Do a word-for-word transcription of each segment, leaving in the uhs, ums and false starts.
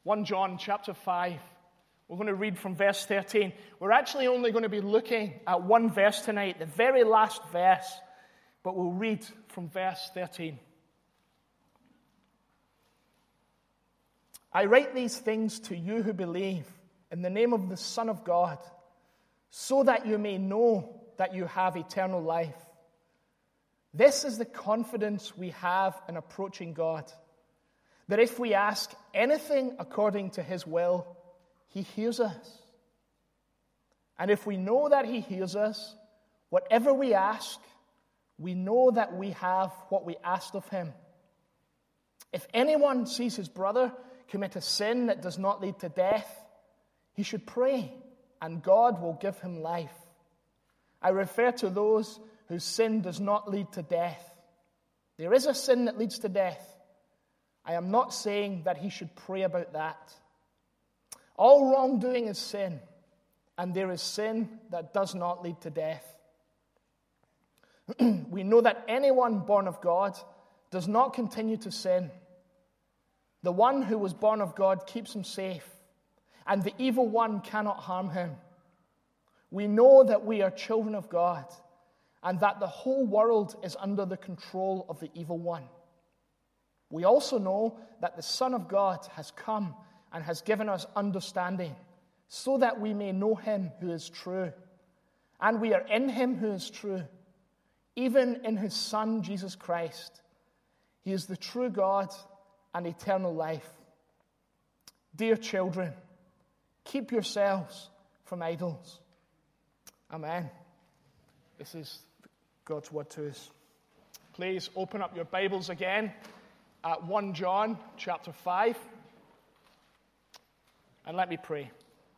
First John chapter five. We're going to read from verse thirteen. We're actually only going to be looking at one verse tonight, the very last verse, but we'll read from verse thirteen. I write these things to you who believe in the name of the Son of God, so that you may know that you have eternal life. This is the confidence we have in approaching God, that if we ask anything according to his will, he hears us. And if we know that he hears us, whatever we ask, we know that we have what we asked of him. If anyone sees his brother commit a sin that does not lead to death, he should pray, and God will give him life. I refer to those whose sin does not lead to death. There is a sin that leads to death. I am not saying that he should pray about that. All wrongdoing is sin, and there is sin that does not lead to death. We know that anyone born of God does not continue to sin. The one who was born of God keeps him safe, and the evil one cannot harm him. We know that we are children of God, and that the whole world is under the control of the evil one. We also know that the Son of God has come and has given us understanding, so that we may know him who is true. And we are in him who is true, even in his Son, Jesus Christ. He is the true God and eternal life. Dear children, keep yourselves from idols. Amen. This is God's word to us. Please open up your Bibles again at First John chapter five. And let me pray.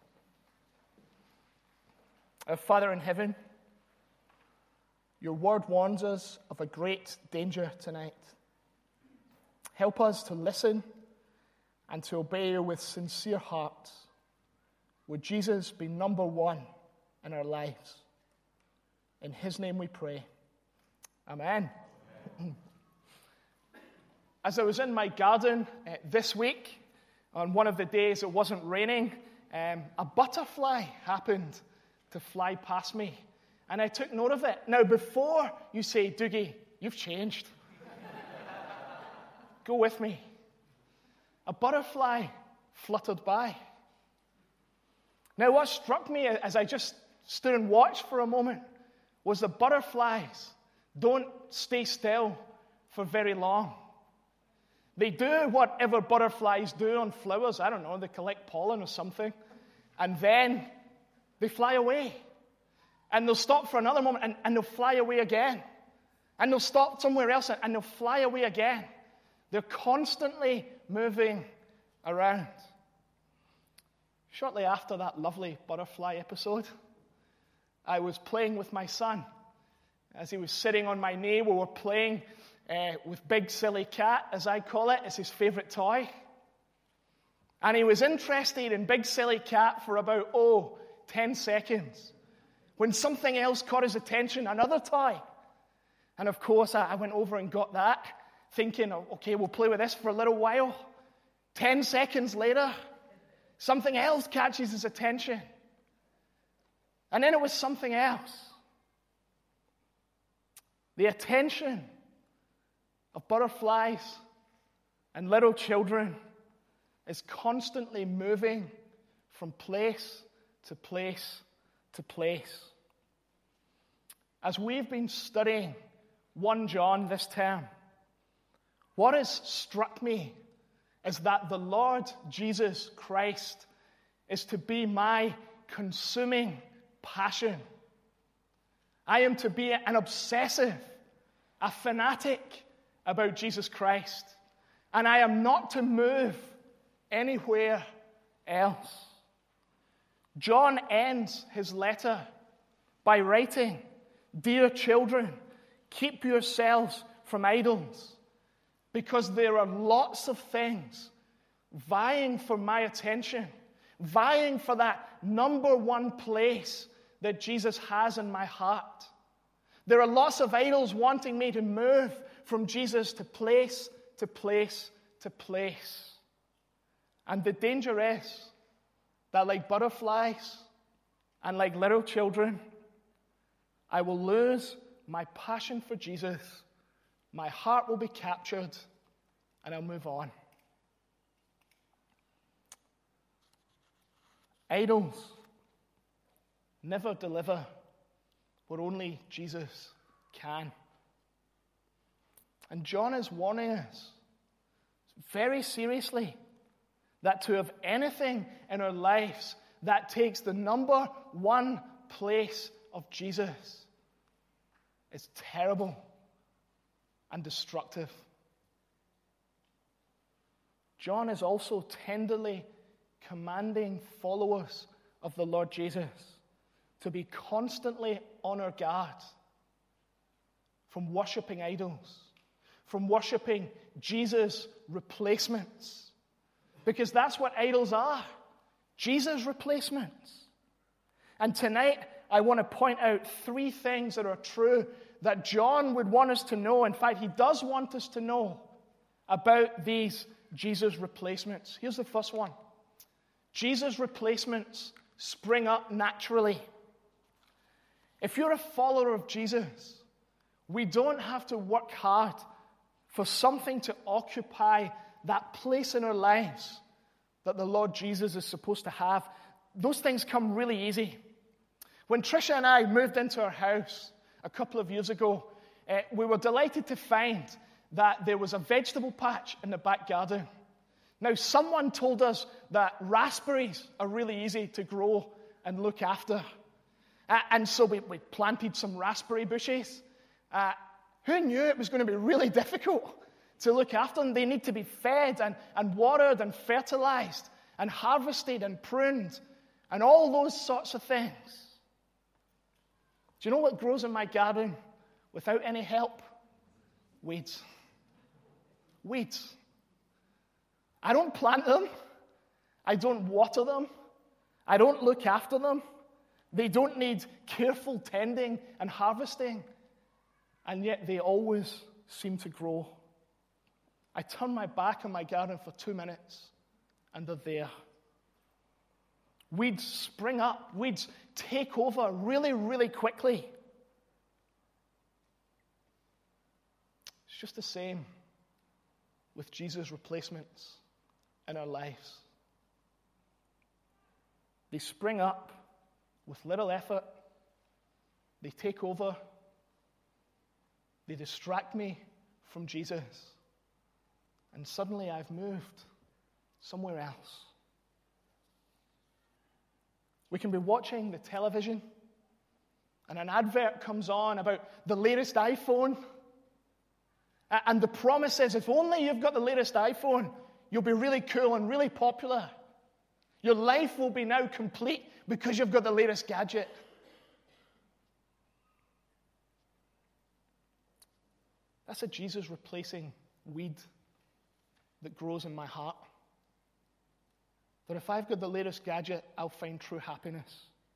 Our Father in heaven, your word warns us of a great danger tonight. Help us to listen and to obey you with sincere hearts. Would Jesus be number one in our lives? In his name we pray. Amen. Amen. As I was in my garden uh, this week, on one of the days it wasn't raining, um, a butterfly happened to fly past me, and I took note of it. Now, before you say, Doogie, you've changed, go with me. A butterfly fluttered by. Now, what struck me as I just stood and watched for a moment was the butterflies don't stay still for very long. They do whatever butterflies do on flowers. I don't know, they collect pollen or something. And then they fly away. And they'll stop for another moment, and, and they'll fly away again. And they'll stop somewhere else, and they'll fly away again. They're constantly moving around. Shortly after that lovely butterfly episode, I was playing with my son. As he was sitting on my knee, we were playing uh, with Big Silly Cat, as I call it. It's his favorite toy. And he was interested in Big Silly Cat for about, oh, ten seconds. When something else caught his attention, another toy. And of course, I, I went over and got that, thinking, okay, we'll play with this for a little while. Ten seconds later, something else catches his attention. And then it was something else. The attention of butterflies and little children is constantly moving from place to place to place. As we've been studying First John this term, what has struck me is that the Lord Jesus Christ is to be my consuming passion. I am to be an obsessive, a fanatic about Jesus Christ. And I am not to move anywhere else. John ends his letter by writing, Dear children, keep yourselves from idols, because there are lots of things vying for my attention, vying for that number one place that Jesus has in my heart. There are lots of idols wanting me to move from Jesus to place to place to place. And the danger is that like butterflies and like little children, I will lose my passion for Jesus, my heart will be captured, and I'll move on. Idols never deliver what only Jesus can. And John is warning us very seriously that to have anything in our lives that takes the number one place of Jesus is terrible and destructive. John is also tenderly commanding followers of the Lord Jesus to be constantly on our guard from worshiping idols, from worshiping Jesus' replacements. Because that's what idols are, Jesus' replacements. And tonight, I want to point out three things that are true that John would want us to know. In fact, he does want us to know about these Jesus replacements. Here's the first one. Jesus replacements spring up naturally. If you're a follower of Jesus, we don't have to work hard for something to occupy that place in our lives that the Lord Jesus is supposed to have. Those things come really easy. When Tricia and I moved into our house a couple of years ago, uh, we were delighted to find that there was a vegetable patch in the back garden. Now, someone told us that raspberries are really easy to grow and look after. Uh, and so we, we planted some raspberry bushes. Uh, who knew it was going to be really difficult to look after them? They need to be fed and, and watered and fertilized and harvested and pruned and all those sorts of things. Do you know what grows in my garden without any help? Weeds. Weeds. I don't plant them. I don't water them. I don't look after them. They don't need careful tending and harvesting. And yet they always seem to grow. I turn my back on my garden for two minutes and they're there. Weeds spring up. Weeds take over really, really quickly. It's just the same with Jesus' replacements in our lives. They spring up with little effort. They take over. They distract me from Jesus. And suddenly I've moved somewhere else. We can be watching the television and an advert comes on about the latest iPhone. And the promise is, if only you've got the latest iPhone, you'll be really cool and really popular. Your life will be now complete because you've got the latest gadget. That's a Jesus replacing weed that grows in my heart. That if I've got the latest gadget, I'll find true happiness.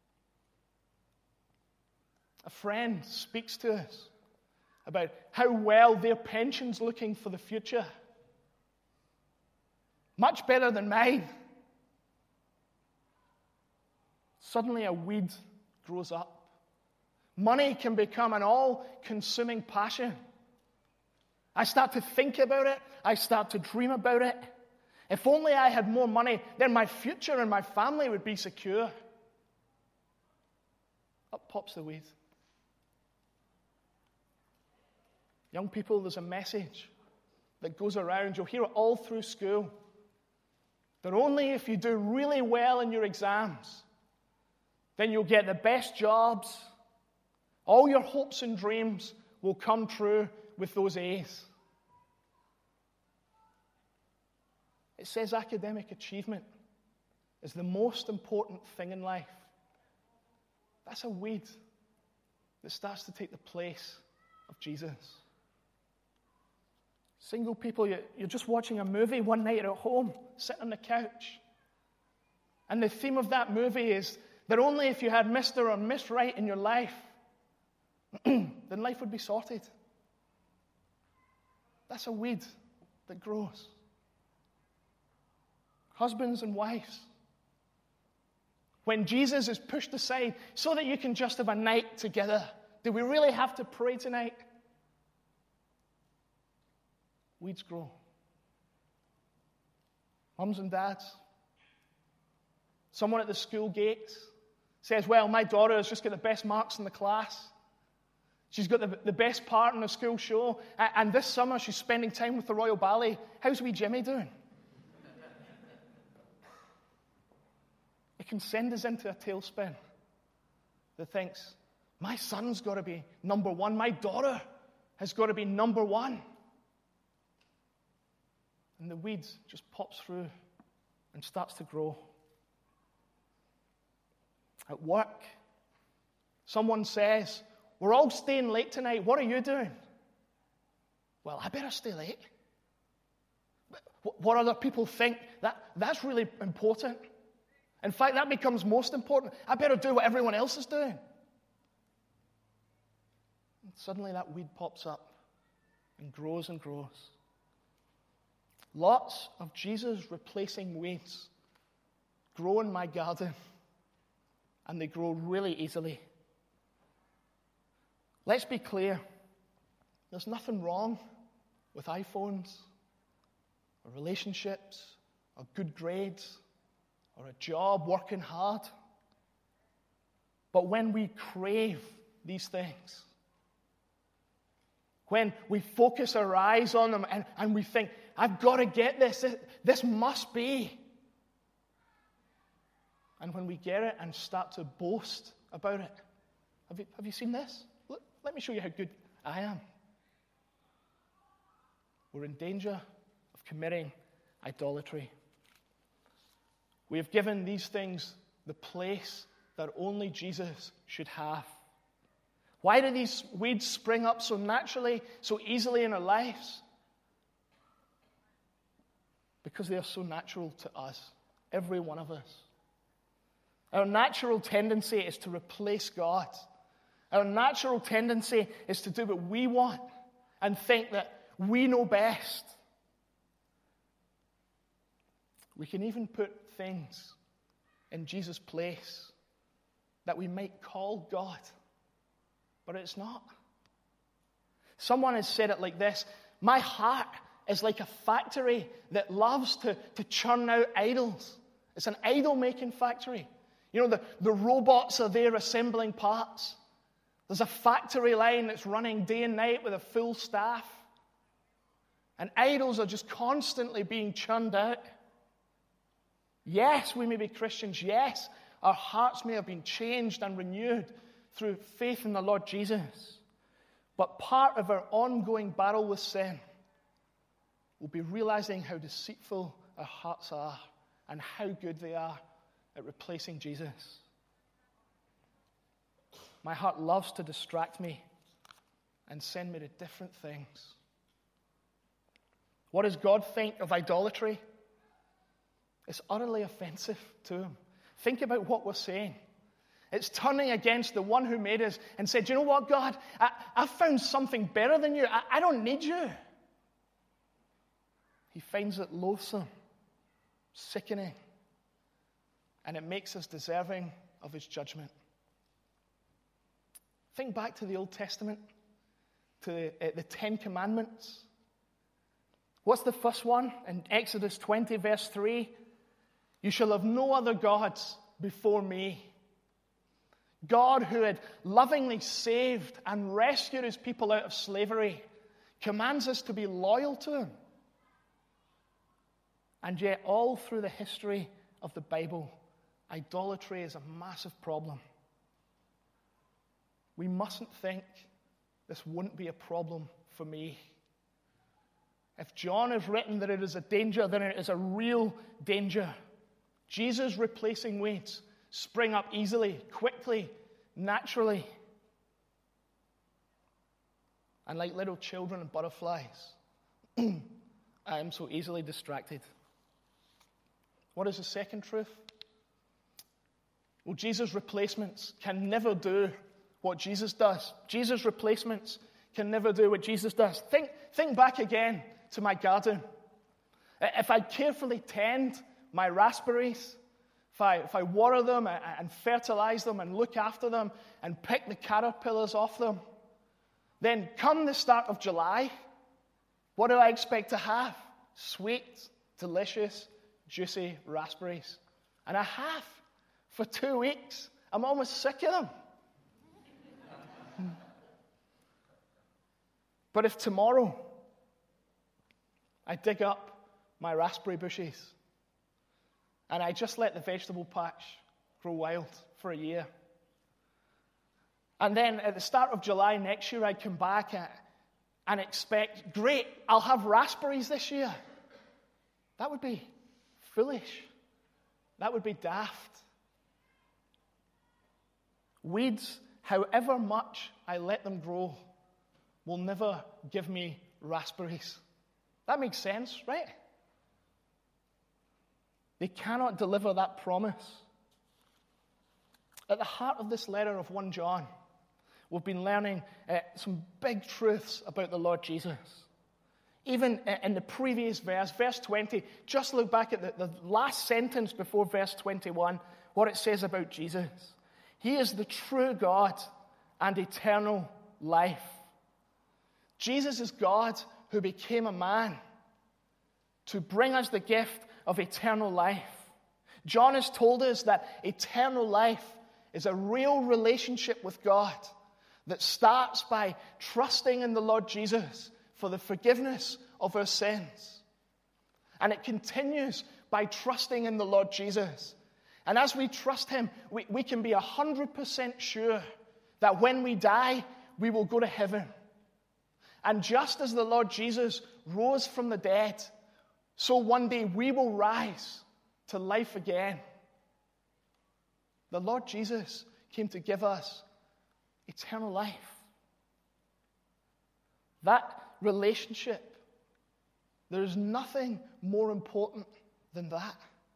A friend speaks to us about how well their pension's looking for the future. Much better than mine. Suddenly a weed grows up. Money can become an all-consuming passion. I start to think about it. I start to dream about it. If only I had more money, then my future and my family would be secure. Up pops the weed. Young people, there's a message that goes around. You'll hear it all through school. That only if you do really well in your exams, then you'll get the best jobs. All your hopes and dreams will come true with those A's. It says academic achievement is the most important thing in life. That's a weed that starts to take the place of Jesus. Single people, you're just watching a movie one night at home, sitting on the couch. And the theme of that movie is that only if you had Mister or Miss Right in your life, then life would be sorted. That's a weed that grows. husbands and wives, when Jesus is pushed aside so that you can just have a night together, do we really have to pray tonight? Weeds grow. Mums and dads, someone at the school gate says, well, my daughter has just got the best marks in the class. She's got the, the best part in the school show. And this summer she's spending time with the Royal Ballet. How's wee Jimmy doing? It can send us into a tailspin that thinks, my son's got to be number one. My daughter has got to be number one. And the weeds just pops through and starts to grow. At work, someone says, we're all staying late tonight. What are you doing? Well, I better stay late. What other people think, that, that's really important. In fact, that becomes most important. I better do what everyone else is doing. And suddenly that weed pops up and grows and grows. Lots of Jesus replacing weeds grow in my garden, and they grow really easily. Let's be clear. There's nothing wrong with iPhones, or relationships, or good grades, or a job, working hard. But when we crave these things, when we focus our eyes on them and, and we think, I've got to get this, this, this must be. And when we get it and start to boast about it, have you, have you seen this? Let, let me show you how good I am. We're in danger of committing idolatry. We have given these things the place that only Jesus should have. Why do these weeds spring up so naturally, so easily in our lives? Because they are so natural to us, every one of us. Our natural tendency is to replace God. Our natural tendency is to do what we want and think that we know best. We can even put things in Jesus' place that we might call God, but it's not. Someone has said it like this: my heart is like a factory that loves to, to churn out idols. It's an idol-making factory. You know, the, the robots are there assembling parts. There's a factory line that's running day and night with a full staff. And idols are just constantly being churned out. Yes, we may be Christians. Yes, our hearts may have been changed and renewed through faith in the Lord Jesus. But part of our ongoing battle with sin will be realizing how deceitful our hearts are and how good they are at replacing Jesus. My heart loves to distract me and send me to different things. What does God think of idolatry? It's utterly offensive to him. Think about what we're saying. It's turning against the one who made us and said, you know what, God? I, I found something better than you. I, I don't need you. He finds it loathsome, sickening, and it makes us deserving of his judgment. Think back to the Old Testament, to the, uh, the Ten Commandments. What's the first one? In Exodus twenty, verse three, you shall have no other gods before me. God, who had lovingly saved and rescued his people out of slavery, commands us to be loyal to him. And yet, all through the history of the Bible, idolatry is a massive problem. We mustn't think this wouldn't be a problem for me. If John has written that it is a danger, then it is a real danger. Jesus replacing weeds spring up easily, quickly, naturally. And like little children and butterflies, I am so easily distracted. What is the second truth? Well, Jesus' replacements can never do what Jesus does. Jesus' replacements can never do what Jesus does. Think, think back again to my garden. If I carefully tend my raspberries, if I, if I water them and, and fertilize them and look after them and pick the caterpillars off them, then come the start of July, what do I expect to have? Sweet, delicious, juicy raspberries. And I have for two weeks. I'm almost sick of them. But if tomorrow I dig up my raspberry bushes and I just let the vegetable patch grow wild for a year, and then at the start of July next year I come back and expect, great, I'll have raspberries this year, that would be foolish. That would be daft. Weeds, however much I let them grow, will never give me raspberries. That makes sense, right? They cannot deliver that promise. At the heart of this letter of First John, we've been learning uh, some big truths about the Lord Jesus. Even in the previous verse, verse twenty, just look back at the, the last sentence before verse twenty-one, what it says about Jesus. He is the true God and eternal life. Jesus is God who became a man to bring us the gift of eternal life. John has told us that eternal life is a real relationship with God that starts by trusting in the Lord Jesus for the forgiveness of our sins. And it continues by trusting in the Lord Jesus. And as we trust him, we, we can be one hundred percent sure that when we die, we will go to heaven. And just as the Lord Jesus rose from the dead, so one day we will rise to life again. The Lord Jesus came to give us eternal life. That relationship, there is nothing more important than that.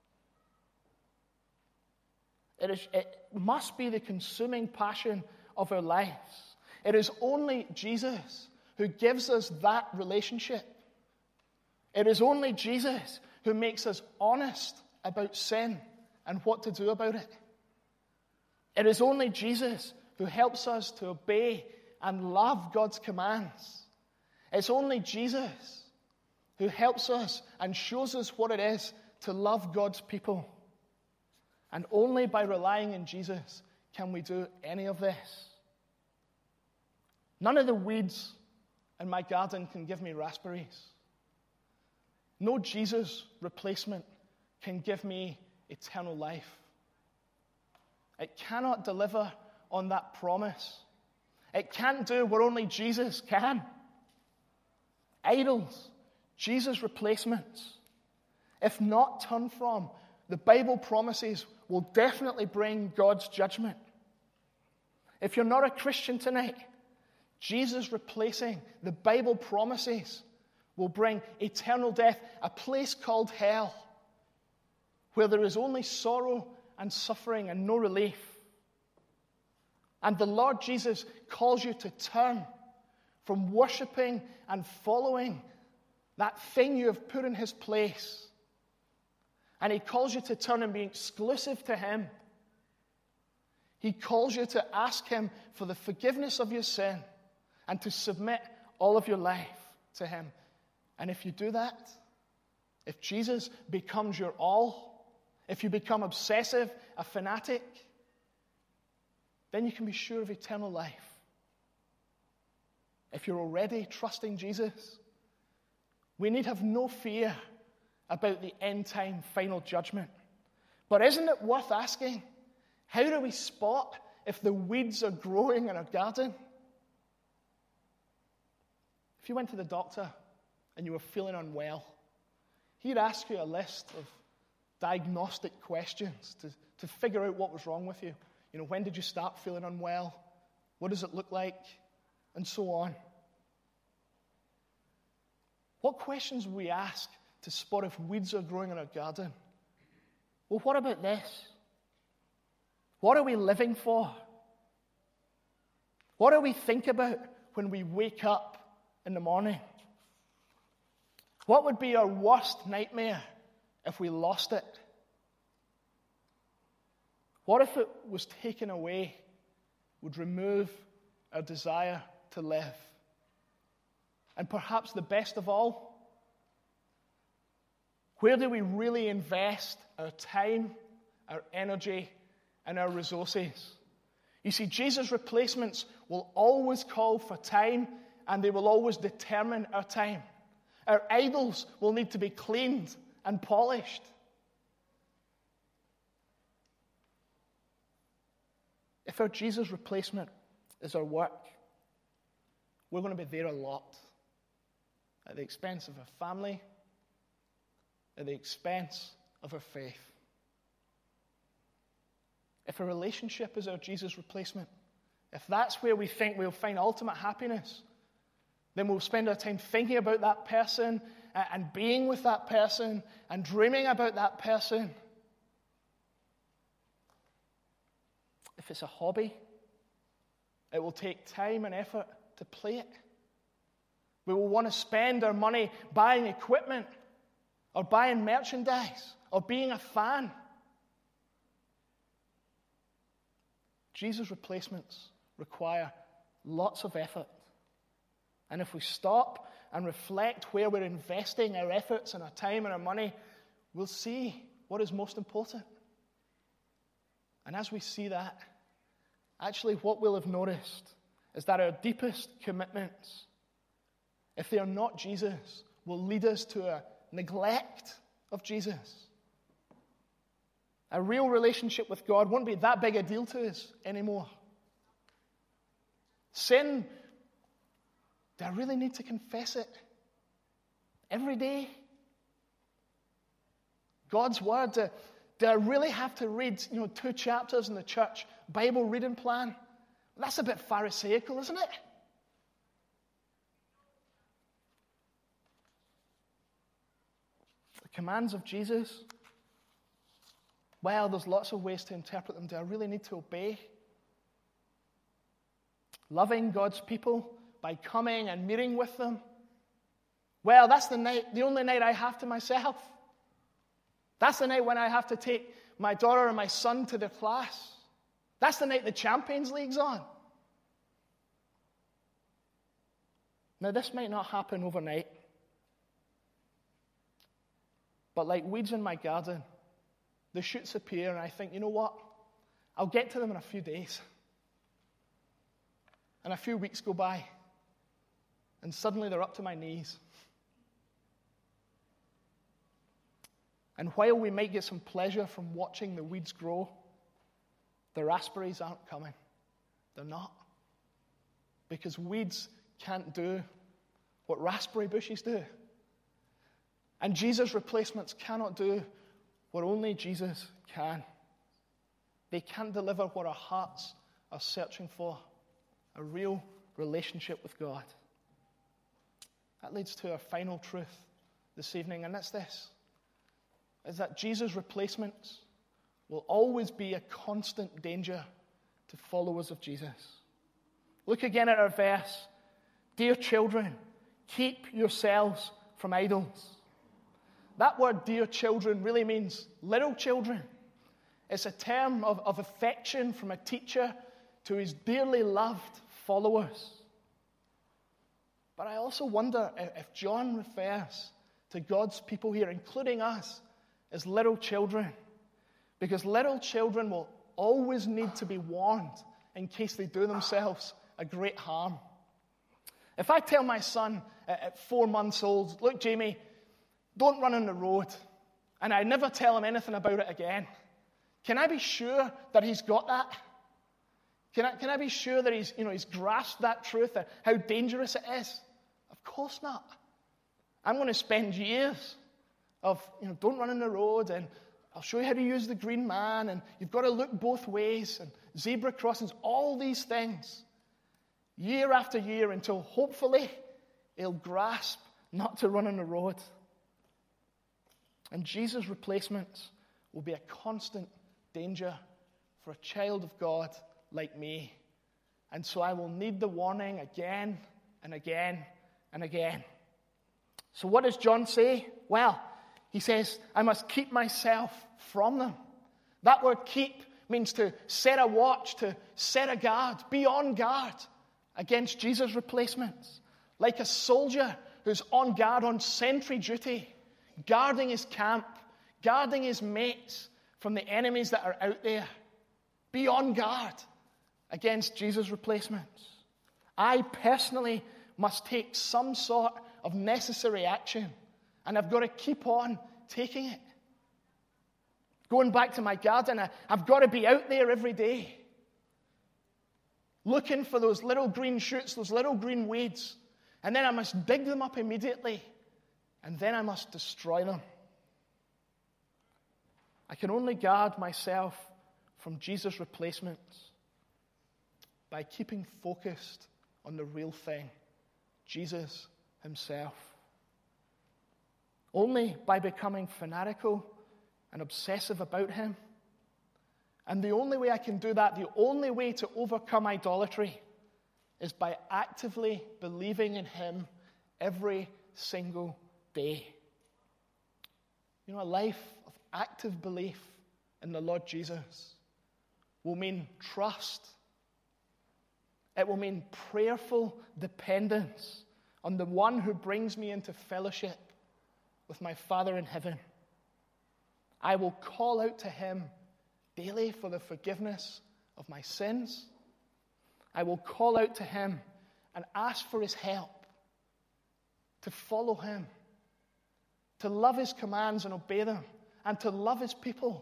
It, is, it must be the consuming passion of our lives. It is only Jesus who gives us that relationship. It is only Jesus who makes us honest about sin and what to do about it. It is only Jesus who helps us to obey and love God's commands. It's only Jesus who helps us and shows us what it is to love God's people. And only by relying on Jesus can we do any of this. None of the weeds in my garden can give me raspberries. No Jesus replacement can give me eternal life. It cannot deliver on that promise. It can't do what only Jesus can. Idols, Jesus replacements, if not turned from, the Bible promises will definitely bring God's judgment. If you're not a Christian tonight, Jesus replacing the Bible promises will bring eternal death, a place called hell, where there is only sorrow and suffering and no relief. And the Lord Jesus calls you to turn from worshiping and following that thing you have put in his place. And he calls you to turn and be exclusive to him. He calls you to ask him for the forgiveness of your sin and to submit all of your life to him. And if you do that, if Jesus becomes your all, if you become obsessive, a fanatic, then you can be sure of eternal life. If you're already trusting Jesus, we need have no fear about the end-time final judgment. But isn't it worth asking, how do we spot if the weeds are growing in our garden? If you went to the doctor and you were feeling unwell, he'd ask you a list of diagnostic questions to, to figure out what was wrong with you. You know, when did you start feeling unwell? What does it look like? And so on. What questions we ask to spot if weeds are growing in our garden? Well, what about this? What are we living for? What do we think about when we wake up in the morning? What would be our worst nightmare if we lost it? What if it was taken away, would remove our desire to live? And perhaps the best of all, where do we really invest our time, our energy, and our resources? You see, Jesus' replacements will always call for time, and they will always determine our time. Our idols will need to be cleaned and polished. If our Jesus replacement is our work, we're going to be there a lot. At the expense of our family, at the expense of our faith. If a relationship is our Jesus replacement, if that's where we think we'll find ultimate happiness, then we'll spend our time thinking about that person and being with that person and dreaming about that person. If it's a hobby, it will take time and effort to play it. We will want to spend our money buying equipment or buying merchandise or being a fan. Jesus' replacements require lots of effort. And if we stop and reflect where we're investing our efforts and our time and our money, we'll see what is most important. And as we see that, actually what we'll have noticed is that our deepest commitments, if they are not Jesus, will lead us to a neglect of Jesus. A real relationship with God won't be that big a deal to us anymore. Sin, do I really need to confess it every day? God's Word, do, do I really have to read, you know, two chapters in the church Bible reading plan? That's a bit pharisaical, isn't it? The commands of Jesus, well, there's lots of ways to interpret them. Do I really need to obey? Loving God's people by coming and meeting with them. Well, that's the night, the only night I have to myself. That's the night when I have to take my daughter and my son to their class. That's the night the Champions League's on. Now, this might not happen overnight. But like weeds in my garden, the shoots appear and I think, you know what? I'll get to them in a few days. And a few weeks go by. And suddenly they're up to my knees. And while we might get some pleasure from watching the weeds grow, the raspberries aren't coming. They're not. Because weeds can't do what raspberry bushes do. And Jesus' replacements cannot do what only Jesus can. They can't deliver what our hearts are searching for, a real relationship with God. That leads to our final truth this evening, and it's this, is that Jesus' replacements will always be a constant danger to followers of Jesus. Look again at our verse. Dear children, keep yourselves from idols. That word, dear children, really means little children. It's a term of, of affection from a teacher to his dearly loved followers. But I also wonder if John refers to God's people here, including us, as little children. Because little children will always need to be warned in case they do themselves a great harm. If I tell my son at four months old, look, Jamie, don't run on the road, and I never tell him anything about it again, can I be sure that he's got that? Can I, can I be sure that he's, you know, he's grasped that truth, and how dangerous it is? Of course not. I'm going to spend years of, you know, don't run on the road, and I'll show you how to use the green man, and you've got to look both ways, and zebra crossings, all these things, year after year, until hopefully he'll grasp not to run on the road. And Jesus' replacements will be a constant danger for a child of God like me. And so I will need the warning again and again and again. So what does John say? Well, he says, I must keep myself from them. That word keep means to set a watch, to set a guard, be on guard against Jesus' replacements. Like a soldier who's on guard, on sentry duty, guarding his camp, guarding his mates from the enemies that are out there. Be on guard against Jesus' replacements. I personally must take some sort of necessary action, and I've got to keep on taking it. Going back to my garden, I, I've got to be out there every day, looking for those little green shoots, those little green weeds, and then I must dig them up immediately, and then I must destroy them. I can only guard myself from Jesus' replacements by keeping focused on the real thing, Jesus himself. Only by becoming fanatical and obsessive about him. And the only way I can do that, the only way to overcome idolatry, is by actively believing in him every single day. You know, a life of active belief in the Lord Jesus will mean trust. It will mean prayerful dependence on the one who brings me into fellowship with my Father in heaven. I will call out to him daily for the forgiveness of my sins. I will call out to him and ask for his help to follow him, to love his commands and obey them, and to love his people.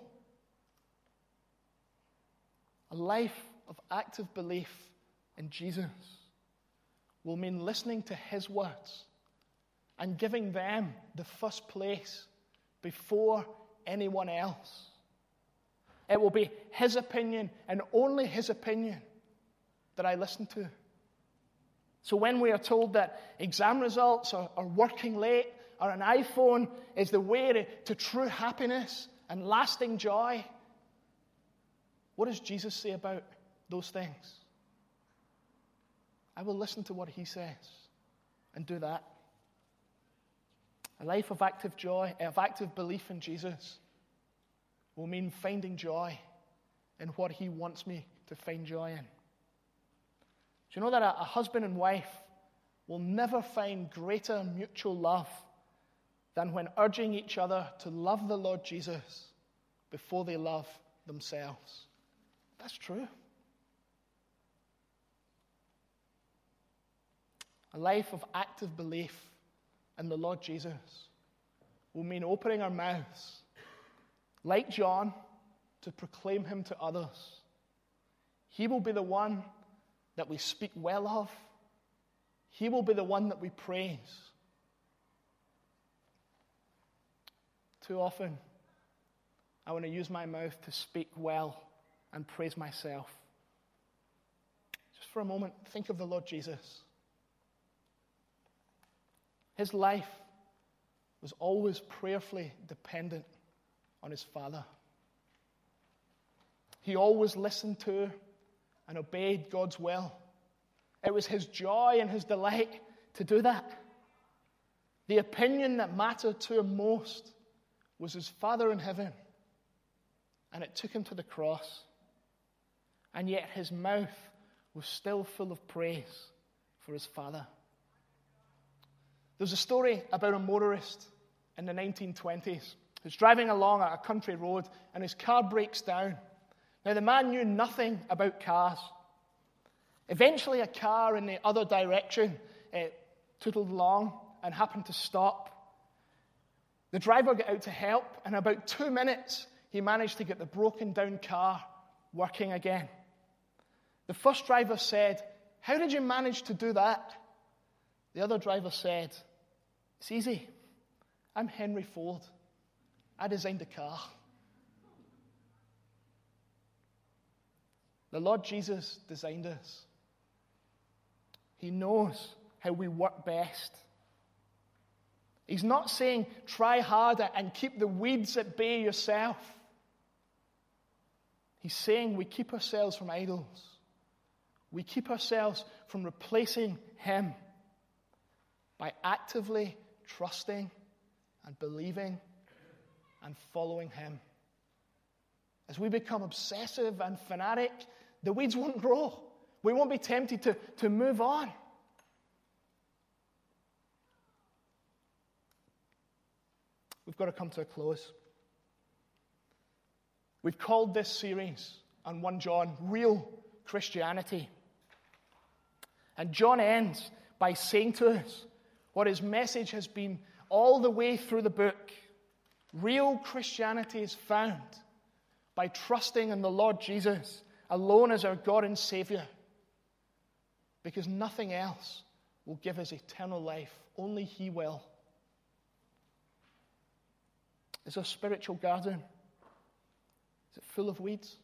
A life of active belief in Jesus will mean listening to his words and giving them the first place before anyone else. It will be his opinion and only his opinion that I listen to. So when we are told that exam results are, are working late, or an iPhone is the way to, to true happiness and lasting joy, what does Jesus say about those things? I will listen to what he says and do that. A life of active joy, of active belief in Jesus will mean finding joy in what he wants me to find joy in. Do you know that a, a husband and wife will never find greater mutual love than when urging each other to love the Lord Jesus before they love themselves? That's true. A life of active belief in the Lord Jesus will mean opening our mouths, like John, to proclaim him to others. He will be the one that we speak well of. He will be the one that we praise. Too often, I want to use my mouth to speak well and praise myself. Just for a moment, think of the Lord Jesus. His life was always prayerfully dependent on his Father. He always listened to and obeyed God's will. It was his joy and his delight to do that. The opinion that mattered to him most was his Father in heaven, and it took him to the cross. And yet his mouth was still full of praise for his Father. There's a story about a motorist in the nineteen twenties who's driving along a country road and his car breaks down. Now, the man knew nothing about cars. Eventually, a car in the other direction uh, tootled along and happened to stop. The driver got out to help, and in about two minutes, he managed to get the broken down car working again. The first driver said, "How did you manage to do that?" The other driver said, "It's easy. I'm Henry Ford. I designed the car." The Lord Jesus designed us. He knows how we work best. He's not saying try harder and keep the weeds at bay yourself. He's saying we keep ourselves from idols. We keep ourselves from replacing him by actively trusting and believing and following him. as we become obsessive and fanatic, the weeds won't grow. We won't be tempted to, to move on. We've got to come to a close. We've called this series on First John Real Christianity. And John ends by saying to us what his message has been all the way through the book. Real Christianity is found by trusting in the Lord Jesus alone as our God and Savior, because nothing else will give us eternal life. Only He will. Is our spiritual garden, is it full of weeds?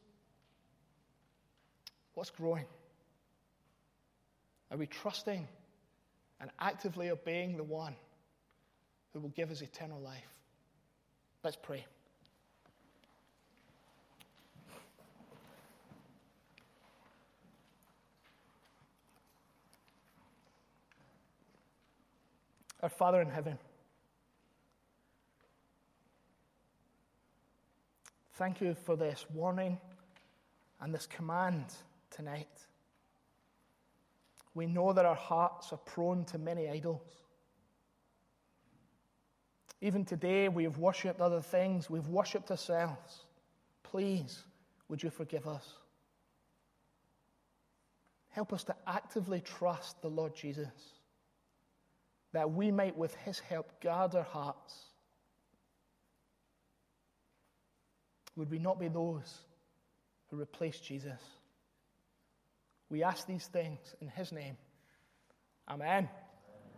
What's growing? Are we trusting and actively obeying the one who will give us eternal life? Let's pray. Our Father in heaven, thank you for this warning and this command tonight. We know that our hearts are prone to many idols. Even today, we have worshipped other things. We've worshipped ourselves. Please, would you forgive us? Help us to actively trust the Lord Jesus, that we might, with His help, guard our hearts. Would we not be those who replace Jesus? We ask these things in His name. Amen.